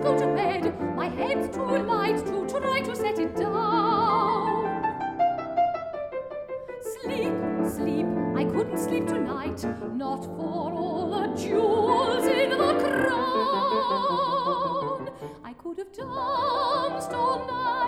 go to bed. My head's too light to try to set it down. Sleep, sleep, I couldn't sleep tonight, not for all the jewels in the crown. I could have danced all night.